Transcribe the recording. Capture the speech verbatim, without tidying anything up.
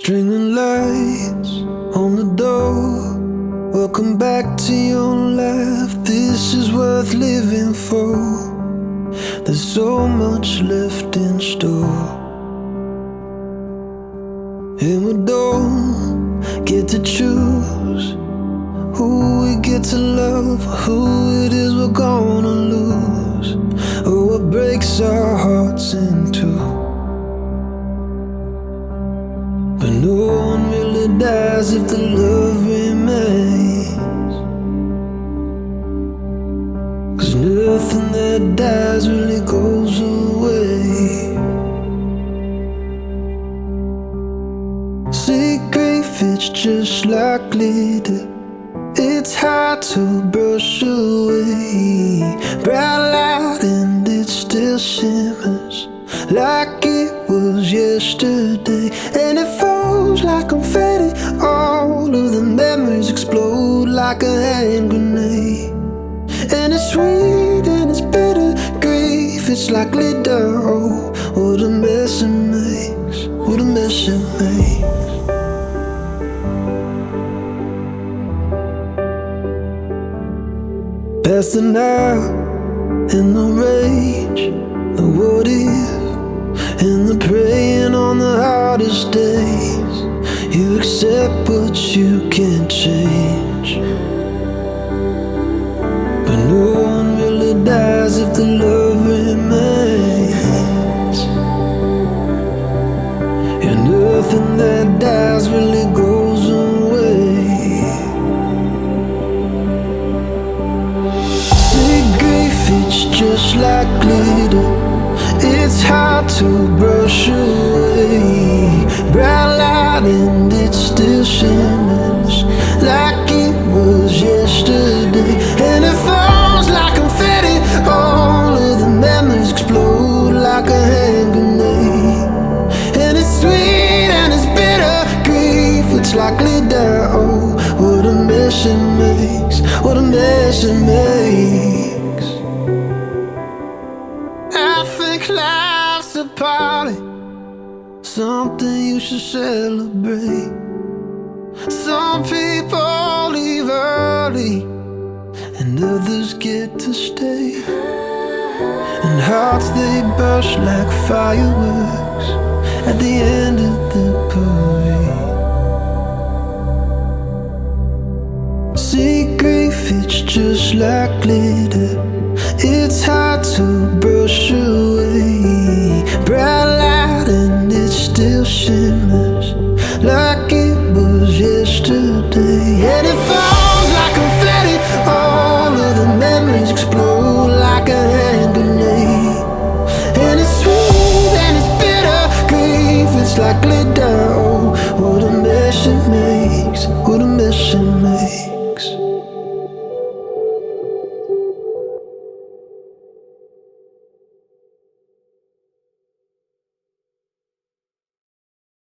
String of lights on the door. Welcome back to your life. This is worth living for. There's so much left in store. And we don't get to choose who we get to love, who it is we're gonna lose. Oh, it breaks our hearts in two. But no one really dies if the love remains. 'Cause nothing that dies really goes away. See, grief, it's just like glitter. It's hard to brush away. Bright light and it still shimmers like it was yesterday. And it falls like confetti. All of the memories explode like a hand grenade. And it's sweet and it's bitter. Grief, it's like glitter. Oh, what a mess it makes. What a mess it makes. Past the now and the rage, the what if, and the praying on the hardest days. You accept what you can't change. But no one really dies if the love remains. And nothing that dies really goes away. It's just like glitter. It's hard to brush away. Bright light and it still shimmers like it was yesterday. And it falls like confetti. All of the memories explode like a hand grenade. And it's sweet and it's bitter. Grief, it's like glitter. Oh, what a mess it makes. What a mess it makes. Life's a party, something you should celebrate. Some people leave early and others get to stay. And hearts, they burst like fireworks at the end of the parade. See, grief, it's just like glitter. It's hard to brush away.